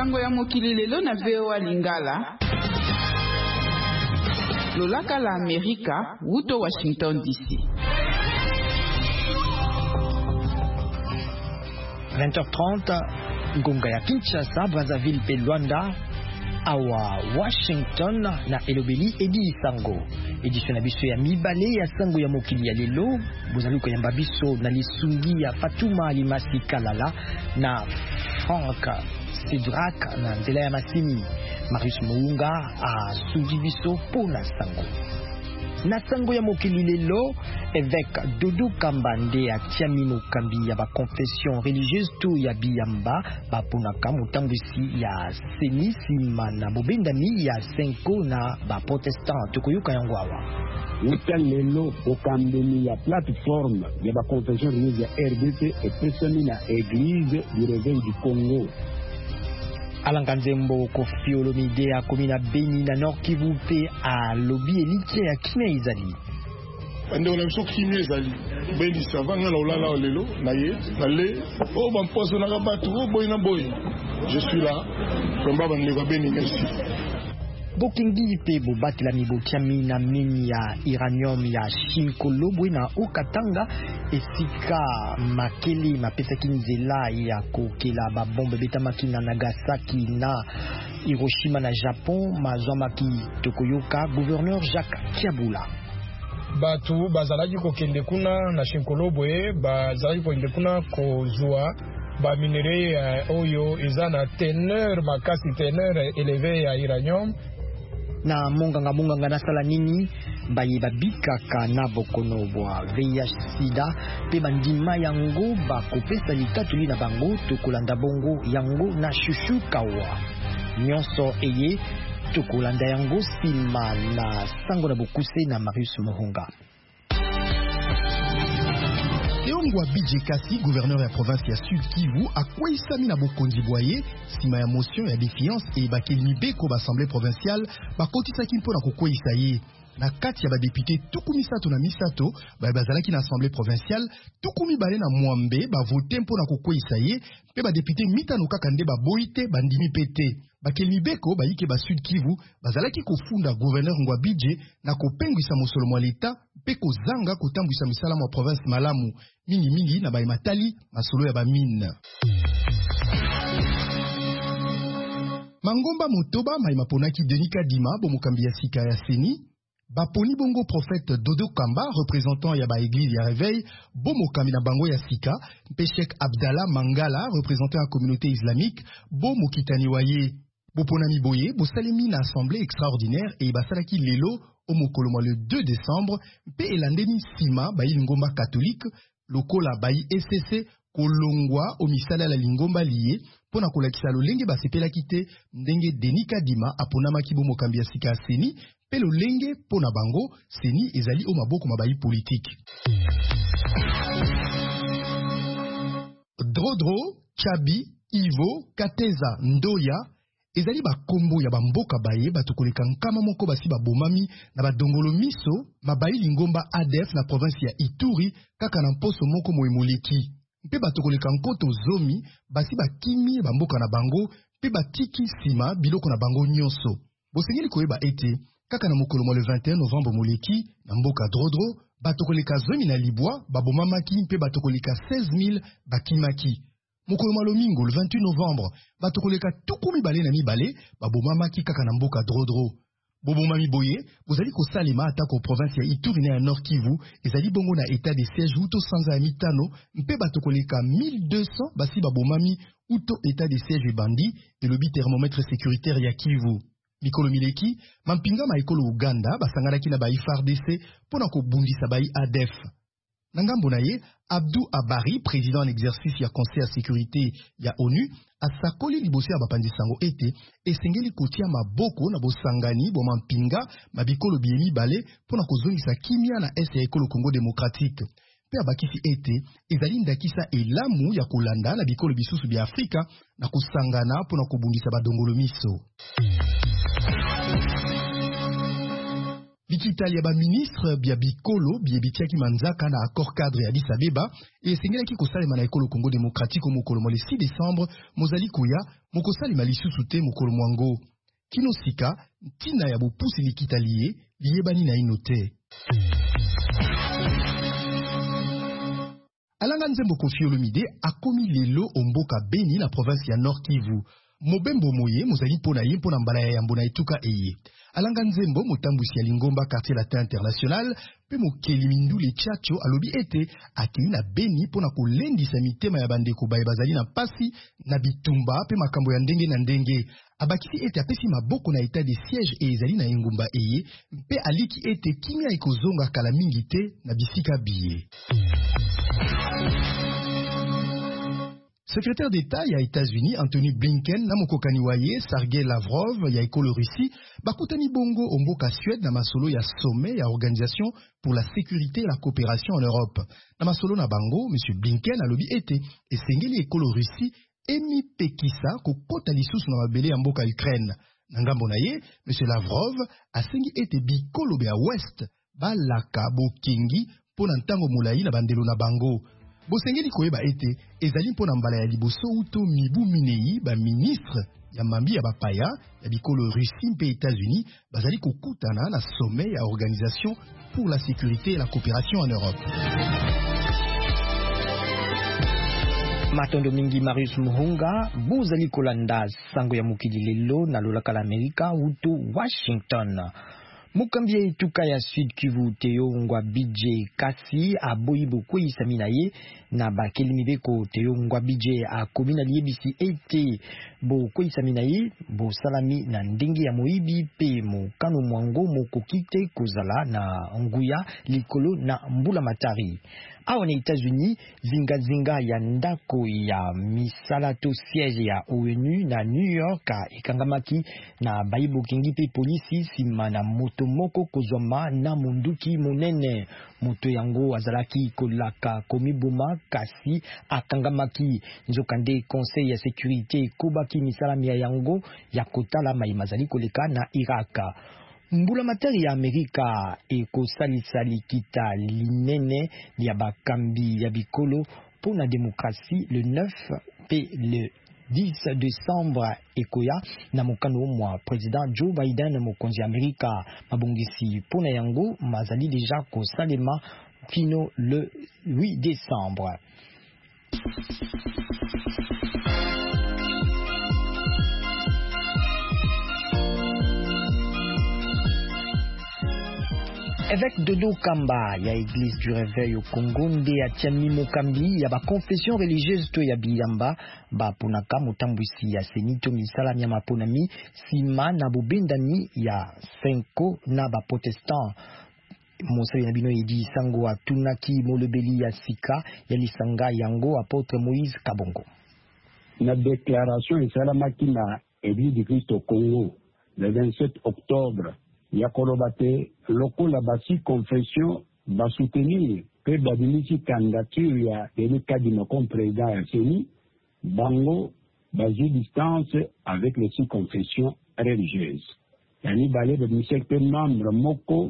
Sango ya mokili lelo na VOA Lingala. Lolaka la Amerika, wuto Washington DC. 20h30, Ngonga ya Kinshasa, Brazzaville pe Luanda, awa Washington na elobeli Edi Sango. Edition na biso ya mibale ya Sango ya mokili ya lelo, bozaluko ya mbabiso na lisungi ya Fatuma Alimasi Kalala na Frank Sidrak na nzela ya masini. Marius Mounga a sungi biso pona Sango. Na Sango ya mokili lelo, évêque Dodo Kambande a tiamino kambi ya ba confession religieuse to ya biyamba ba ponaka mutambisi ya senisima na bobendami ya senko na ba protestant tokoyoka yango awa. Wuta lelo okambeni ya plateforme ya ba confession religieuse ya RDC et na église du réveil du Congo. Alanganzembo Kofi Olomide a komina Beni na Nord Kivu pe a lobi elite ya kime izali. Ande on a biso kime izali. Beni savanga la olala lelo na ye na le o ban poso na kabatu o boy na boy. Je suis là. Komba ban leva Beni merci. Bokingi pe bobatela mibotiami na mini ya uranium ya Shinkolo na Okatanga esika makeli mapesaki nzela ya kokela ba bombe betamaki na Nagasaki na Hiroshima na Japon mazwamaki tokoyoka gouverneur Jacques Kiabula. Batu bazalaki kokende kuna na Shinkolobwe bazalaki kokende kuna kozwa ba minere oyo eza teneur makasi teneur élevé ya uranium. Na monganga na sala nini baye babikaka na bokono bwa VIH sida pe bandima yango bakopesa likatuli na bango tokolanda bongo yango na shushu kawa nyonso eye tokolanda yango sima na Sango na bokuse na Marius Mohunga. Eongwa Bidje Kasi, gouverneur ya province ya Sud Kivu, akwesami na bokonzi boye sima ya motion ya défiance et bakeli beko l'Assemblée provinciale bakotisaki mpona kokweyisa ye. Na kati ya badepute tukumi sato na misato bazalaki na Assemblée provinciale tukumi bale na mwambe bavote mpona kokweyisa ye pe badepute mitano kaka nde baboyite bandimi pete. Bakeli beko bayike ba Sud Kivu bazalaki kofunda gouverneur Ngwa Bidje na kopengwisa mosolo mwa leta pe kozanga kotambwisa misala mwa province malamu mingi na baimatali masolo ya bamine. Mangomba Motoba maimaponaki Denika Dima bomokambi ya sika ya seni baponi bongo prophète Dodo Kamba représentant ya ba église ya réveil bomokambi na bango ya sika mpe Cheikh Abdallah Mangala représentant la communauté islamique bomokitani waye boponami boye bosalemi na assemblée extraordinaire et basalaki lelo omokolo le 2 décembre mpe elandeni sima bayi lingomba catholique lokola bayi SCC kolongwa omisala la lingomba liye pona kolakisa lolenge basepelaki te ndenge Denika Dima aponamaki bomokambi ya sika seni pe lolenge pona bango seni ezali o maboko mabayi politique. Drodro, Chabi, Ivo, Kateza, Ndoya ezali bakombo ya bamboka baye batokoleka nkama moko basi babomami na badongolo miso mabayi lingomba ADF na province ya Ituri kaka na mposo moko moemoleki mpe batokoleka nkoto zomi basi bakimi bamboka na bango mpe batiki sima biloko na bango nyonso. Bosengeli koyeba ete kaka na mokolo le 21 novembre moleki na mboka Drodro batokoleka zomi na libwa babomamaki mpe batokoleka 16 000 bakimaki. Mokolo lomingo le 28 novembre batokoleka tukumi bale na mibale babomamaki kaka na mboka Drodro. Bobomami boye bozali kosalema atako province ya Ituri na ya Nord Kivu ezali bongo na état de siège uto sanza ya mitano mpe batokoleka 1200 basi babomami uto état de siège ebandi elobi thermomètre sécuritaire ya Kivu. Mikolo mileki mampinga maekolo Uganda basanganaki na bayi FARDC pona kobundisa bayi ADF. Nangambo na ye Abdou Abari, président en exercice ya conseil à sécurité ya ONU, asakoli libosi ya bapandisango ete esengeli kotia maboko na bosangani bomampinga mabikolo biemi bale pona kozongisa kimia na est ya ekolo Congo démocratique. Pe abakisi ete ezali ndakisa elamu ya kolanda na bikolo bisusu bya Afrika na kosangana pona kobundisa badongolo miso. Likitali ya ba ministre bia bikolo bia bitiaki manzaka na accord cadre ya Addis Abeba et esengelaki kosalema na ekolo Congo démocratique mokolo mo le 6 décembre mozali kuya mokosalema lisusu te mokolo mwango kino sika ntina ya bopusi likitali ye liyebani na ino te. Alanga Nzembo Koffi Olomide akomi lelo omboka Beni na province ya Nord Kivu. Mobembo moye mozali pona ye pona mbala ya yambo na etuka eye. Alanga Nzembo motambusi ya Lingomba quartier latin international pe mokeli mindule Tchatcho alobi ete akei na Beni pona kolendisa mitema ya bandeko baye bazali na pasi na bitumba pe makambo ya ndenge na ndenge. Abakisi ete apesi maboko na etat de siège e ezali na engumba eye pe aliki ete kimia ekozonga kala mingi te na bisika biye. Secrétaire d'État ya États-Unis Anthony Blinken na mokokani waye Sergei Lavrov ya ekolo Russie bakutani bongo omboka Suède na masolo ya sommet ya Organisation pour la sécurité et la coopération en Europe. Na masolo na bango, M. Blinken alobi ete esengeli ekolo Russie emi pekisa kokota lisusu na mabele ya mboka Ukraine. Na ngambo na ye, M. Lavrov asengi ete bikolo bya West balaka bokengi pona ntango mulai na bandelo na bango. Bosengeli koyeba ete ezali mpona mbala ya liboso uto mibu minei ba ministre ya mambi ya bapaya ya bikolo Russie mpe États-Unis bazali kokutana na sommet ya Organisation pour la sécurité et la coopération en Europe. Matondo mingi Marius Muhunga bozali kolanda sango ya mokili lelo na lolaka la Amerika uto Washington. Mukambia etuka ya Sud Kivu Teo Ngwa BJ Kasi aboyi bokwe isamina ye na bakeli mibeko Teo Ngwa BJ akomi na liebisi ete bokwe isamina ye bo salami na ndenge ya moibi pe mokano mwango mokokite kozala na nguya likolo na mbula matari. Awa na États-Unis zinga ya ndako ya misalato siège ya ONU na New York ekangamaki na baibo kingi pe polisi sima na moto moko kozwama na munduki monene. Moto yango azalaki kolaka komiboma kasi akangamaki nzokande conseil ya sécurité kobaki misalami ya yango ya kotala maimazali koleka na Irak. Mbula matari ya Amerika ekosalisa likita linene ya bakambi ya bikolo pona demokrasi le 9 pe le 10 décembre ekoya na mokano mwa président Joe Biden mokonzi Amerika mabongisi pona yango mazali deja kosalema kino le 8 décembre. Évêque Dodo Kamba ya Église du Réveil au Congo nde atiami mokambi ya ba confession religieuse to ya biyamba ba ponaka motambwisi ya senito misala ya maponami sima na bobendani ya Senko na ba protestant. Monseigneur Nabino Edi Sango atunaki molobeli ya sika ya lisanga yango apôtre Moïse Kabongo. La déclaration esalamaki na Église du Christ au Congo le 27 octobre ya kolobate lokola basi confession ba soutenir pe babinisi candidature ya Denis Kadima comme président ya CENI bango bazi distance avec les six confessions religieuses. Yani balé de secteur membre moko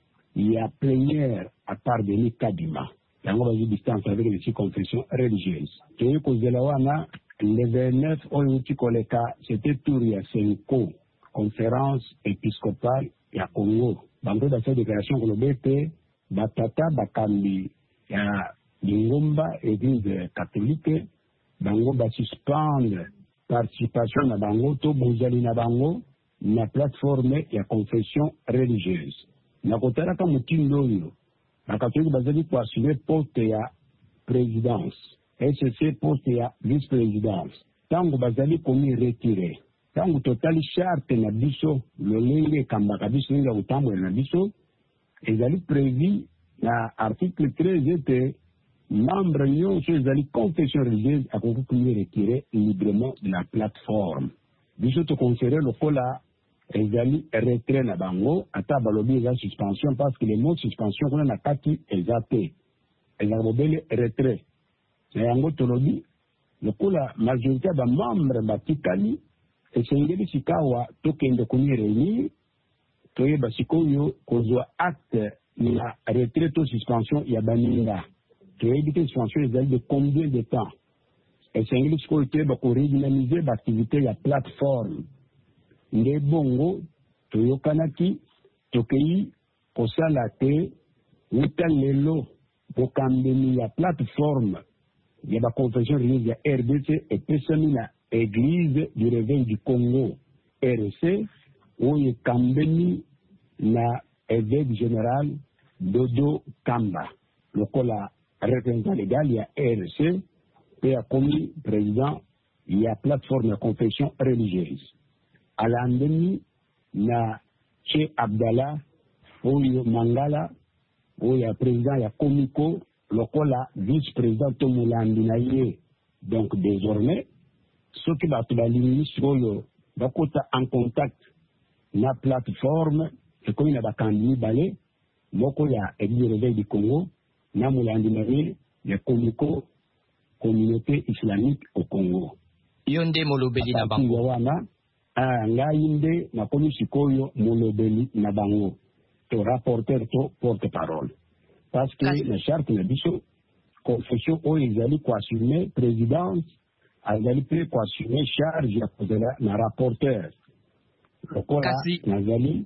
ya plénière à part Denis Kadima. Yango bazi distance avec les six confessions religieuses. Toye kozela wana le 29 oyuti koleka c'était tour ya Senko conférence épiscopale ya Congo. Bango da cette déclaration kolobete batata bakambi ya Lingomba église catholique bango ba suspendre participation na bango to bozali na bango na plateforme ya confession religieuse. Na kotala ka mutindo oyo bakatolika bazali ko assumer poste ya présidence SCC poste ya vice-présidence tango bazali komi retiré. Tango totali charte na biso lolenge kambaka biso nga utambo na biso ezali prévu na article 13 ete membre nyonso ezali confession religieuse akoki komi retirer librement de la plateforme. Biso to considérer lokola ezali retrait na bango ata balobi eza suspension parce que le mot suspension kuna na kati eza te ezali bobele retrait na yango tolobi lokola majorité ba membre batikali esengeli sikawa tokende komi réunir toyeba sikoyo kozwa acte na retraite ou suspension ya baninga toyebi ke suspension ezali de combien de temps esengeli sikoyo toyeba koredynamize baaktivité ya plateforme nde bongo toyokanaki tokei kosala te wuta lelo bokambeni ya plateforme ya baconfession religieuse ya RDC epesami na Église du Réveil du Congo RC oyo ekambeni na évêque général Dodo Kamba lokola représentant légal ya RC pe akomi président ya plateforme ya confession religieuse alandeni na Che Abdallah oyo Mangala oyo président ya Komiko lokola vice-président tomulandi na ye. Donc désormais soki bato balingi sikoyo bakota en contact na plateforme ekomi na bakandi mibale moko ya Église Réveil du Congo na mulandi na ye ya Komiko communauté islamique au Congo. Yonde molobeli na bango wana ngai nde nakomi sikoyo molobeli na bango to rapporteur to porte-parole parce que la charte na biso confession oyo ezali koassume présidence azali mpe koassume charge ya kozala na rapporteur lokola nazali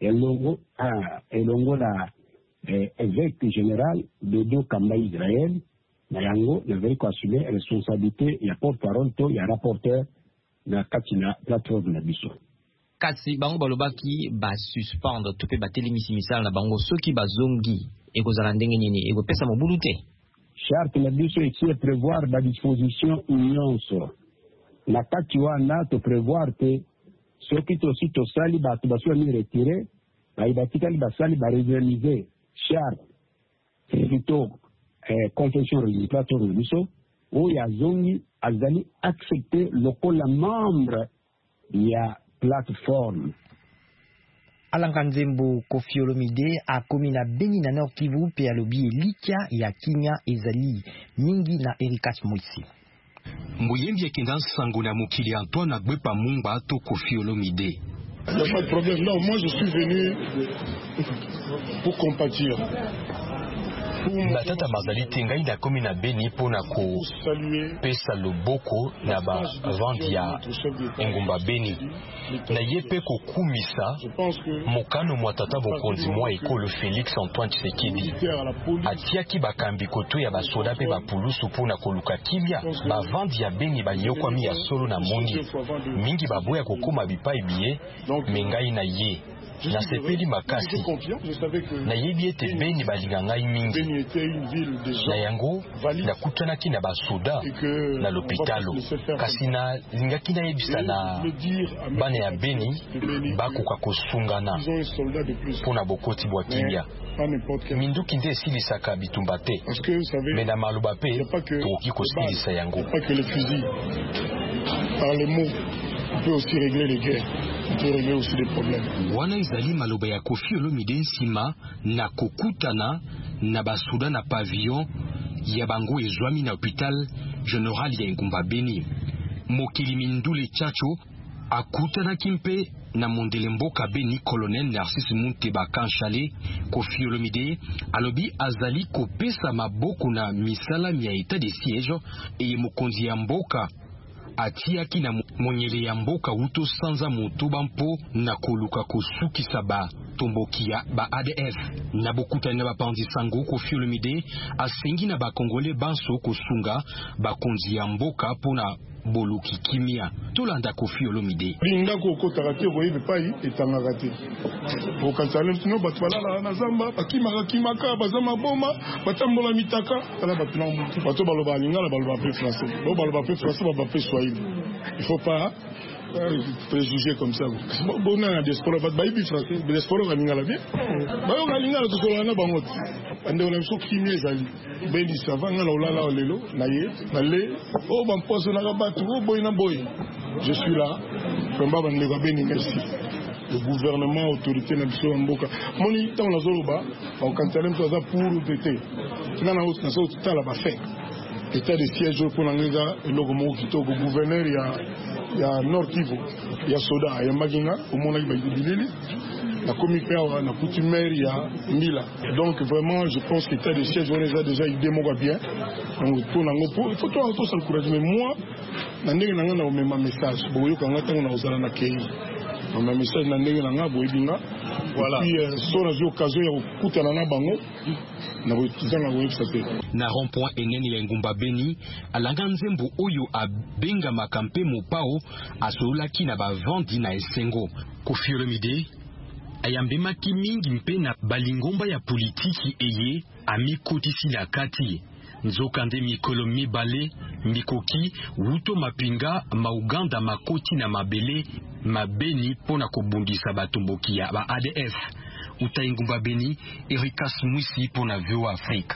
elongo na évêque général Dodo Kamba Israël na yango nazali koassume responsabilité ya porte-parole to ya rapporteur na kati na plateforme na biso. Kasi bango balobaki ba suspendre to pe batelemisi misala na bango soki bazongi ekozala ndenge nini ekopesa mobulu te. Charte na biso eti prévoir ba disposition nyonso na kati wana to prévoir te soki tosi tosali bato basula mi retire batikali basali baréaliser charte plutôt confession religieuse plateforme na biso oyo azongi azali accepté lokola membre ya plateforme. Alanga Nzembo Koffi Olomide akomi na Beni na Nord Kivu pe alobi elikia ya kinya ezali mingi na Erikas Moisi. Mbuyembi ekenda sango na mokili Antoine Agbepa Mumba to Koffi Olomide. Il n'y a pas de problème. Non, moi je suis venu pour compatir. Batata mazali tengai na komi na Beni pona ko pesa loboko na ba vandi ya engumba Beni na yepe ko kumisa mokano mwatata bokonzi mwa ekolo Félix Antoine Tshisekedi atiaki bakambi koto ya basoda pe bapulusu pona koluka kilia ba vandi ya Beni bayokwami ya solo na mondi mingi baboya kokoma bipai biye mengai na ye na sepeli makasi na yebi ete Beni balinga ngai mingi na yango nakutanaki na basoda na lopitalo kasi na lingaki na yebisa na bana ya Beni bakoka kosungana mpona bokoti bwa kilia minduki nde esilisaka bitumba te me na maloba pe tokoki kosilisa yango. On peut aussi régler les guerres, on peut régler aussi des problèmes. Wana izali maloba ya Koffi Olomide nsima na kokutana na basuda na pavillon ya bango ezwami na hôpital général ya Engumba Beni. Mokili Mindule Chacho akutanaki mpe na mondele mboka Beni colonel Narcisse Munteba Kanchale. Koffi Olomide alobi azali kopesa maboko na misala ya état de siège eye mokonzi ya mboka atiaki na monyele ya mboka uto sanza motoba mpo na koluka kosukisa ba tombokia ba ADF na bokutani na bapandi sango. Koffi Olomide asengi na bakongole banso kosunga bakonzi ya mboka pona boluki kimia tolanda Koffi Olomide linga ko kotaka te boyebi pai etangaka te bokanzala ntino bato balala na zamba bakimaka bazama boma batambola mitaka ala bato na mbutu bato baloba lingala baloba pe français bo baloba pe français baloba pe swahili. Il faut pas préjuger comme ça. Bon na diaspora bat bayibi français diaspora ka lingala bien bayo ka lingala to solana bangot ande ona so kimi ezali beli savanga la olala lelo na ye na le o ban poso na kabatu o boy na boy. Je suis là Pemba bande ko Beni. Merci le gouvernement autorité na biso mboka moni tant la zoloba on kantalem to za pour péter na na na so tala ba fait état de siège pour l'anglega eloko mo kitoko gouverneur ya Nord Kivu ya soda ya maginga omona ba bilili la commissaire na coutumière ya Mbila. Donc vraiment je pense que l'état de siège on les a déjà idée moko bien. Donc il faut tout s'encourager, mais moi na ndenge nanga na même message boyo kanga tango na osala na kei. Na message na ndenge nanga boyinga. Voilà. Puis sur la occasion ya kutana na bango na rond-point eneni la Ngumba Beni alanga nzembo oyo abenga makampe mopao asolaki na bavandi na esengo Kofiolomide ayambemaki mingi mpe na balingomba ya politiki eye amikotisi na kati nzokande mikolo mibale mikoki wuto mapinga mauganda makoti na mabele mabeni pona kobundisa batomboki ya ba ADF uta Ngumba Beni Erikas Mwisi pona VOA Afrique.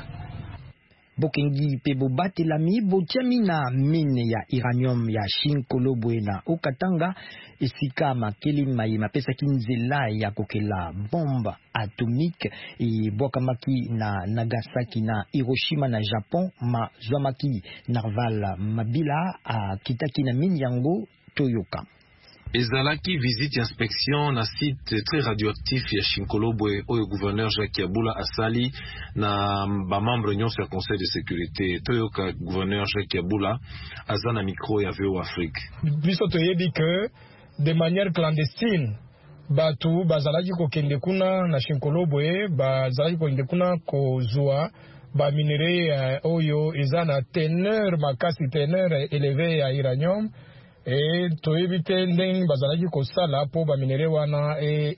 Bokengi pe bobatelami botiami na mine ya uranium ya Shinkolobwe na Okatanga esika makeli mai mapesaki nzela ya kokela bomba atomique e bokamaki na Nagasaki na Hiroshima na Japon mazwamaki Narval Mabila akitaki na mine yango Toyoka. Ezalaki visite inspection na site très radioactif ya Shinkolobwe oyo gouverneur Jacques Yabula asali na ba membre nyonso ya conseil de sécurité. Toyoka gouverneur Jacques Yabula azana micro ya VOA Afrique. Biso toyebi que de manière clandestine batu bazalaki kokende kuna na Shinkolobwe bazalaki kokende kuna kozwa ba minere oyo ezana teneur makasi teneur élevé ya uranium. Et to éviter ndenge bazalaki kosala po ba minere wana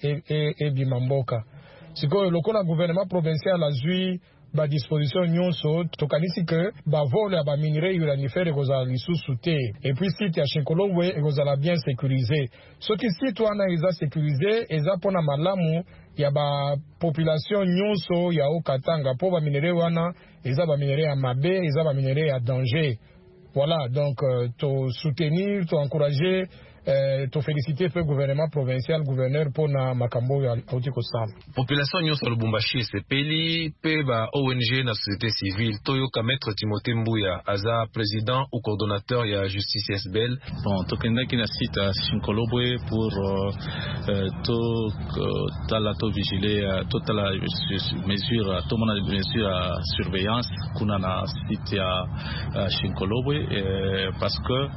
e bimamboka. Siko lokola gouvernement provincial azui ba disposition nyonso tokanisi que ba vol ya ba minere uranifere kozala lisusu te. Et puis site ya Shinkolobwe ekozala bien sécurisé. Soki site wana eza sécurisé eza pona malamu ya ba population nyonso ya Okatanga po ba minere wana eza ba minere ya mabe eza ba minere ya danger. Voilà, donc, to soutenir, to encourager, to féliciter le gouvernement provincial, gouverneur pour na makambo ya Autikosam. Population nyonso Lubumbashi sepeli pe ba ONG na société civile toyoka maître Timothée Mbuya aza président ou coordonnateur ya Justice SBL. Bon, tokendaki na site à Shinkolobwe pour to vigiler toute la mesure tout mona mesure surveillance kuna na site ya Shinkolobwe parce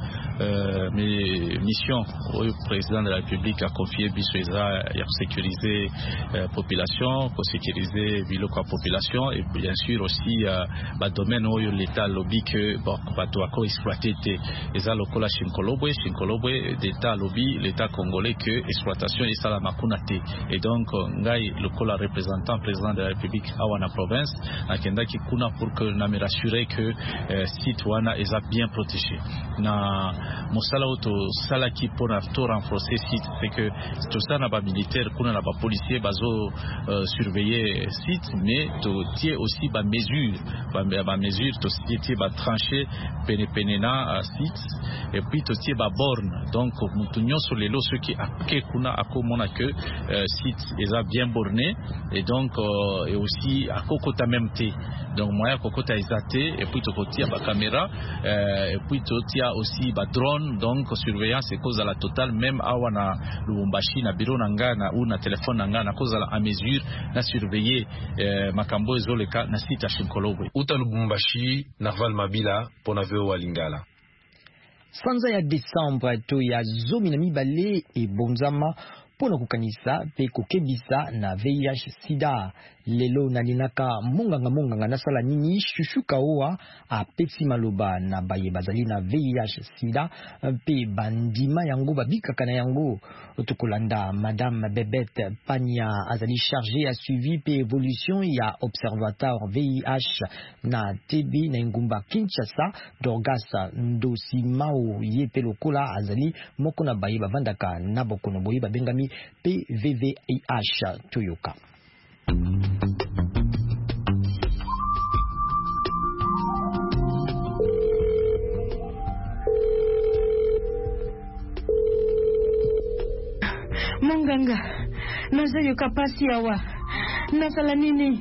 que mes missions au président de la République a confié Bisweza pour sécuriser population, pour sécuriser biloko population et bien sûr aussi domaine où l'État lobby que bon doit exploiter les lokola Shinkolobwe d'État lobby l'État congolais que exploitation et ça makunate et donc ngai lokola représentant président de la République awana province akenda ki kuna pour que na me rassurer que site wana est bien protégé na mosala auto sala qui pour renforcer site c'est que tout ça na ba militaire kuna na ba policier bazo surveiller site mais to tie aussi ba mesure to tie ba trancher penena site et puis to tie ba borne donc mutunyo sur les lots ceux qui ake kuna akomona que site est bien borné et donc et aussi akokota même té donc moya kokota isaté et puis to tie ba caméra et puis to tie aussi ba drone donc surveillance et cause à la totale même awana Lubumbashi na bureau nanga ou na téléphone nanga na cause à mesure na surveiller makambo ezoleka na site ya Shinkolobwe uta Lubumbashi Narval Mabila pona VOA Lingala. Sanza ya Desembre to ya zomi na mibale e bonzama pona kukanisa pe kokebisa na VIH sida lelo nalinaka monganga nasala nini shushuka oa a pepsi maloba na baye bazali na VIH sida pe bandima yango babikaka na yango tokolanda madame Bebette Panya azali chargée à suivi pe évolution ya observatoire VIH na TB na Ngumba Kinshasa Dorgasa Ndosimao yepe lokola azali moko na baye bavandaka na bokono boye babengami PVVIH Toyoka. Monganga, nazayo kapasi awa. Nasala nini?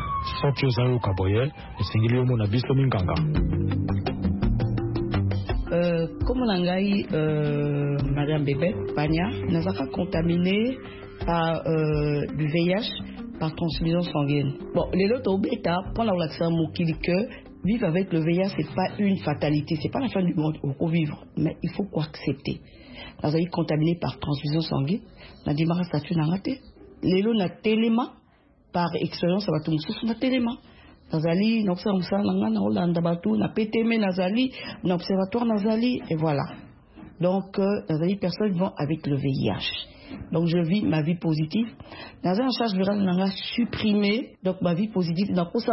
Sokyo zayo kaboye, esingili yomo na biso minganga. comme Langai, Madame Bébé, Pania, nous avons contaminé par du VIH par transfusion sanguine. Bon, les autres au bêta, pendant l'accès que vivre avec le VIH, c'est pas une fatalité, c'est pas la fin du monde, on peut vivre, mais il faut quoi accepter. Nous avons contaminé par transfusion sanguine, nous avons dit que statut n'a raté. Les lots n'a téléma, par expérience, ça va tout le monde téléma. Nazali, na PTM Nazali, na observatoire Nazali, et voilà. Donc, Nazali, personnes vont avec le VIH. Donc, je vis ma vie positive. Nazali, en charge virale, n'a supprimé, donc ma vie positive. Donc, pour ça,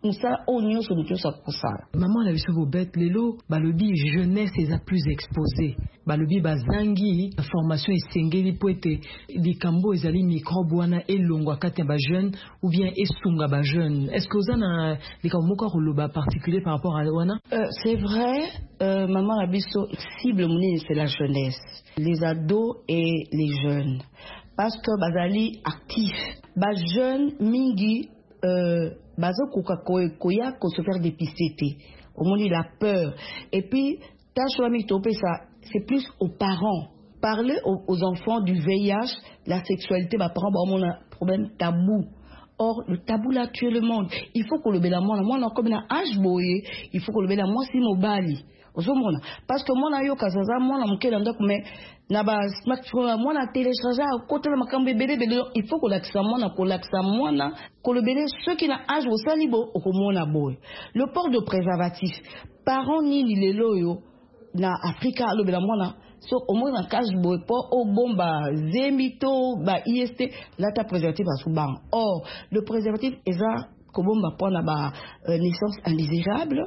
maman la biso bobette lelo balobi jeunesse eza plus exposée balobi bazangi formation esengeli poete likambo ezali microbe wana elongwa kati ya ba jeune ou bien esunga ba jeune. Est-ce que ozana likambo moko koloba particulier par rapport à wana? C'est vrai, maman la biso cible moni c'est la jeunesse, les ados et les jeunes, parce que bazali actif ba jeune mingi bazo koya ko se faire dépister au monde il a peur et puis tâche topé ça c'est plus aux parents parler aux enfants du VIH, la sexualité ba parents ba on a problème tabou. Or le tabou là tue le monde. Il faut que le bela moi comme na âge boye, il faut que le bela moi si mobali ozomona parce que moi na yo kazaza moi na mukela ndako mais na ba smartphone moi na télécharger côté la makambe bébé il faut que l'accès moi na que le bébé ceux qui na âge au salibo okomona boy le port de préservatif parents ni les loyo na Africa le bela moi na so au moins na cage boy pour au bomba zemito ba IST là ta préservatif à souban. Or le préservatif est ça comme on va prendre la naissance indésirable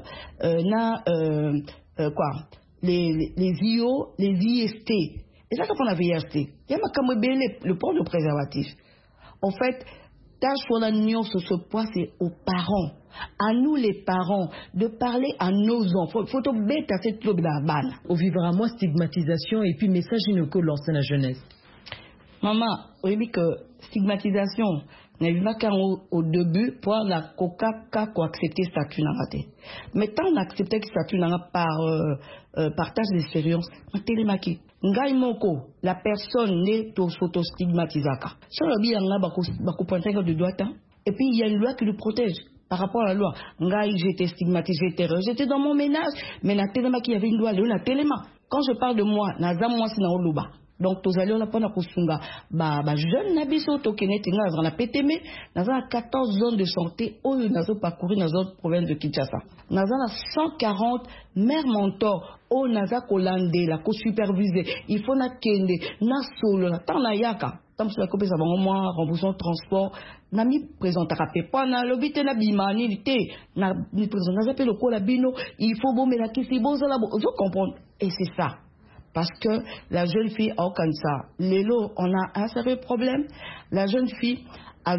quoi les IO les IST et ça qu'on a VIHT il y a comme le port de préservatif en fait tâche pour la nuance sur ce point c'est aux parents à nous les parents de parler à nos enfants faut bête à cette club la balle au vivre à moi stigmatisation et puis message inoko lancé la jeunesse maman oui que stigmatisation n'a eu pas au début pour la coca pour accepter statut n'a raté mais tant on acceptait que statut n'a par partage d'expérience on télémaki ngai moko la personne n'est to photo stigmatisaka sur le bien là bako pointer de doigt et puis il y a une loi qui le protège par rapport à la loi ngai j'étais stigmatisé j'étais rejeté dans mon ménage mais na télémaki il y avait une loi la téléma quand je parle de moi nazam moi c'est na oluba. Donc, tous allons la pona kusunga ba jeune nabiso tokeneti nga na PTM na 14 zones de santé où nazo parcourir dans autres provinces de Kinshasa. Naza 140 mères mentors où naza kolande la ko superviser. Il faut na kende na solo na tan na yaka. Tam sur la copie ça va moi remboursement transport na mi présentera pas na lobité na bimani té na mi présenter na appelle ko la bino il faut bomber la kisi boza la vous comprendre et c'est ça. Parce que la jeune fille a aucun ça. Lélo, on a un sérieux problème. La jeune fille a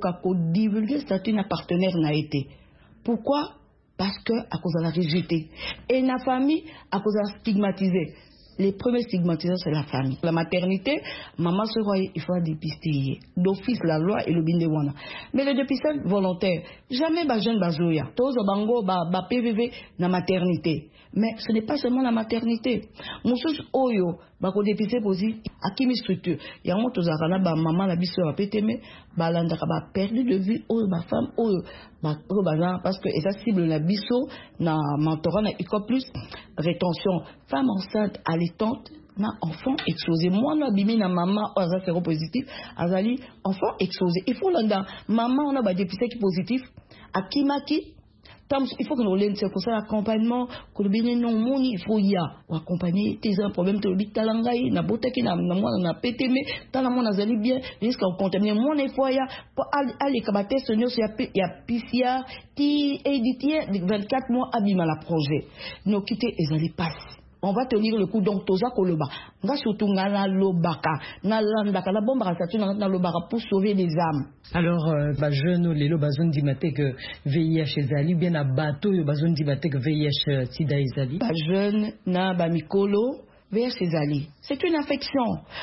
divulgué statut d'un partenaire n'a été. Pourquoi? Parce que à cause de la rejeté. Et la famille à cause de la stigmatisée. Les premiers stigmatisés, c'est la famille. La maternité, maman se voyait, il faut dépister. D'office, la loi et le bindewana. Mais le dépistage volontaire, jamais ba jeune bazoya. Tous bango ba PVV na maternité. Mais ce n'est pas seulement la maternité. Moussous oyo, ba ko dépister posi, à qui mi structure. Il y a un autre zakana ba maman la biso a pétémé, ba landaka ba perdu de vue oyo ba femme oyo ba parce que ça cible la biso na mentorat na iko plus rétention femme enceinte allaitante na enfant exposé moi na bimi na maman oza séropositif azali enfant exposé il faut landa maman on a ba dépisté qui positif akimaki. Il faut que nous l'aimes, c'est pour ça l'accompagnement, que le bénin non moni, il faut y accompagner tes un problème, tu le bit talangaï, na botaki na moi na pété mais tant la mon azali bien, risque à contaminer mon effoya pour aller kabater ce nœud il y a PCA ti éditier 24 mois abîme la projet. Nous quitter et allez passer. On va tenir le coup donc toza koloba. On va surtout ngala lobaka, na landaka la bombe rasatu na lobaka pour sauver les âmes. Alors ba jeune lelo bazon di maté que VIH ezali bien na bateau yo bazon di maté que VIH sida ezali. Ba jeune na ba mikolo VIH ezali. C'est une infection.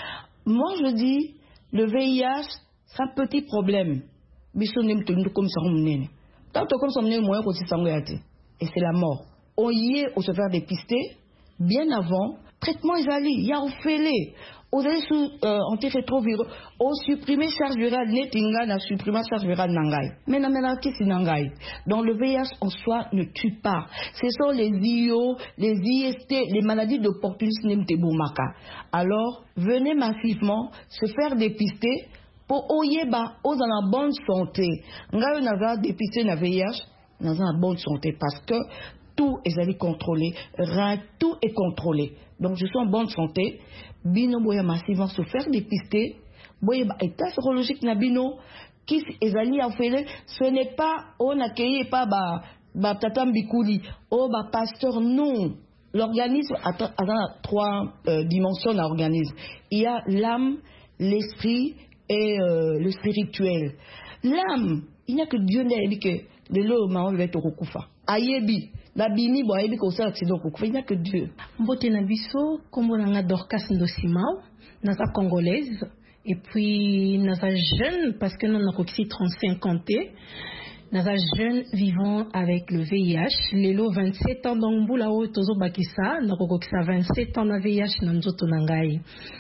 Moi je dis le VIH c'est un petit problème. Bisonem tenu comme ça on tant comme ça on est moyen ko si sango yate et c'est la mort. On y est au se faire dépister. bien avant, traitement Ezali, Yaoufele, aux antirétroviraux, au supprimer charge virale, netinga na supprimer charge virale nangai. Mais nangai. Donc le VIH en soi ne tue pas. Ce sont les IO, les IST, les maladies d'opportunisme Mteboumaka. Alors, venez massivement se faire dépister pour oyeba aux dans la bonne santé. Ngai naza dépister na VIH, dans la bonne santé parce que tout est contrôlé, tout est contrôlé. Donc je suis en bonne santé. Bino boya massivement se faire dépister. Boya état sérologique na bino qui ezali a fait. Ce n'est pas on accueille pas ba tata mbikuli oh ba pasteur non. L'organisme a 3 dimensions dans l'organisme. Il y a l'âme, l'esprit et le spirituel. L'âme, il n'y a que Dieu n'a dit que le lot ma va être au kufa. Ayebi la bini bo ayebi ko sa accident ko kufa, il n'y a que Dieu. Mbote na biso kombo na nga Dorcas Ndosimao, naza congolaise et puis naza jeune parce que nous na kokisi 35 ans. Naza jeune vivant avec le VIH. Lelo 27 ans donc mbula o tozo bakisa na kokisa 27 ans na VIH na nzoto na ngai.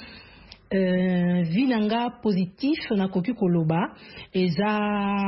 Vinanga positif na koki koloba eza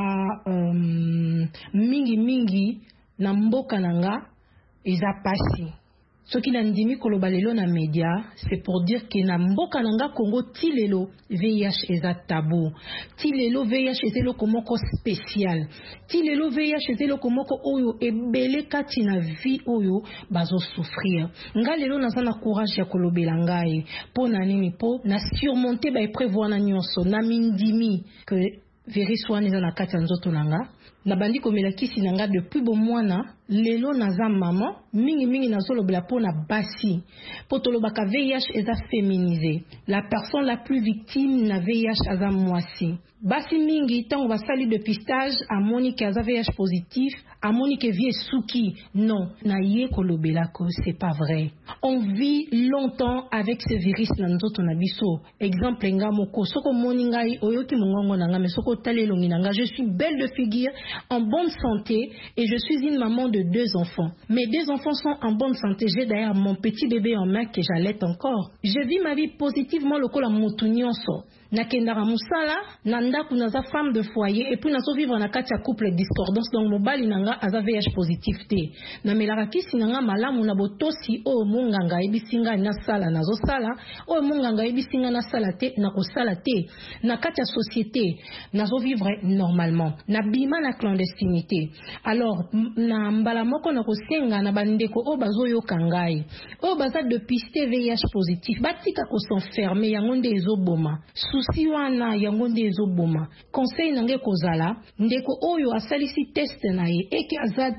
mingi na mboka nanga eza pasi. Ce qui n'a ndimi koloba lelo na média, c'est pour dire que na mboka nanga Congo tilelo VIH eza tabou. Tilelo VIH eza lo komoko spécial. Tilelo VIH eza lo komoko oyo ebele kati na vie oyo bazo souffrir. Nga lelo naza na courage ya kolobela ngai po na nini po na surmonter ba prévoir na nyonso na mindimi que virus wana eza na kati ya nzoto nanga. Na bandi komela kisi nanga depuis bon mwana lelo naza maman mingi nazolobela po na basi po tolobaka VIH eza féminisé. La personne la plus victime na VIH aza mwasi. Basi mingi tango basali dépistage amoni ke aza VIH positif, amoni ke vie souki. Non, na ye kolobela ko c'est pas vrai. On vit longtemps avec ce virus na nzoto na biso. Exemple nga moko soko moni ngai oyoki mongongo nanga mais soko talelongi nanga, je suis belle de figure, en bonne santé et je suis une maman de 2 enfants. Mes 2 enfants sont en bonne santé. J'ai d'ailleurs mon petit bébé en main que j'allaite encore. Je vis ma vie positivement lokola mutu nyonso. Nakendara musala, nandaku naza femme de foyer et puis nazo vivre na kati ya couple discordance donc mobali nanga aza VIH positif te. Na melaka kisi nanga malamu na botosi o munganga ebisinga na sala nazo sala, o munganga ebisinga na sala te na ko sala te. Na kati ya société nazo vivre normalement. Na bima na clandestinité. Alors na mbala moko na ko senga na bandeko o bazo yoka ngai. O baza dépister VIH positif. Batika ko s'enfermer yango nde ezoboma. Souci wana yango nde ezoboma. Conseil nange kozala ndeko oyo asalisi test na ye eke aza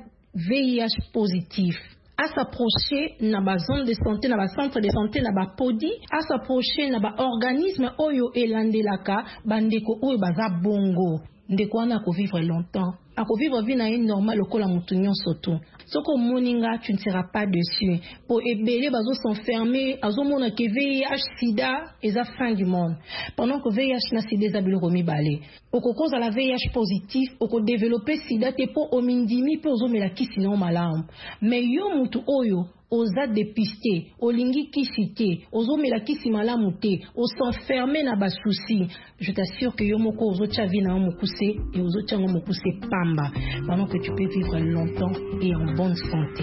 VIH positif à s'approcher na ba zone de santé na ba centre de santé na ba podi, à s'approcher na ba organisme oyo elandelaka bandeko oyo baza bongo. Ndeko wana ko vivre longtemps. A ko vivre vie na normal lokola mutu nyonso to. Soko moninga tu ne seras pas dessus. Pour ebele bazo s'enfermer, azomona ke VIH sida eza fin du monde. Pendant que VIH na sida eza biloko mibale. Oko koza la VIH positif, oko développer sida te po omindimi pe ozomela kisi na malamu. Mais yo mutu oyo oza dépisté, olingi kisi te, ozomela kisi malamu te, s'enfermer na ba souci. Je t'assure que yo moko ozotia vie na mokuse et ozotia mokuse pamba. Pendant que tu peux vivre longtemps et en bonne santé.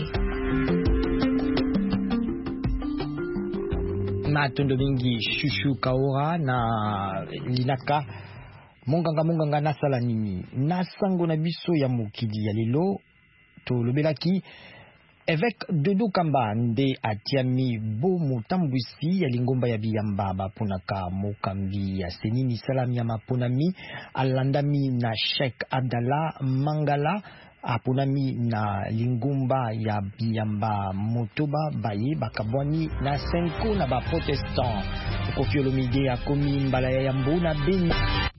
Matondo mingi Chouchou Kaora na linaka monganga nasala nini nasango na biso ya mokili ya lelo to lobelaki évêque Dodo Kamba nde atiami bo motambwisi ya lingomba ya biyamba baponaka mokambi ya senini salami ya maponami alandami na Sheikh Abdallah Mangala aponami na lingomba ya biyamba motoba baye bakabwani na senko na ba protestant Koffi Olomide akomi mbala ya yambo na Beni.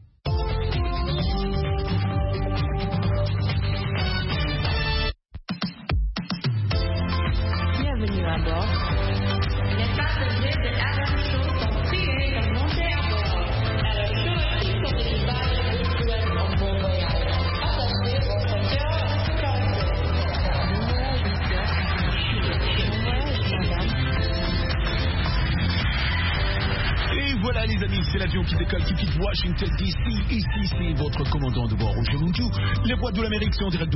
Bienvenue à bord. Les passagers de Adam Show sont priés de monter à bord. Alors, je suis comme les balles de souhait en bon voyage. Attachez votre cœur. Mon voyage, madame. l'avion qui décolle, qui quitte Washington DC. Ici, c'est votre commandant de bord, Roger Mungiu. Les voix de l'Amérique sont en direct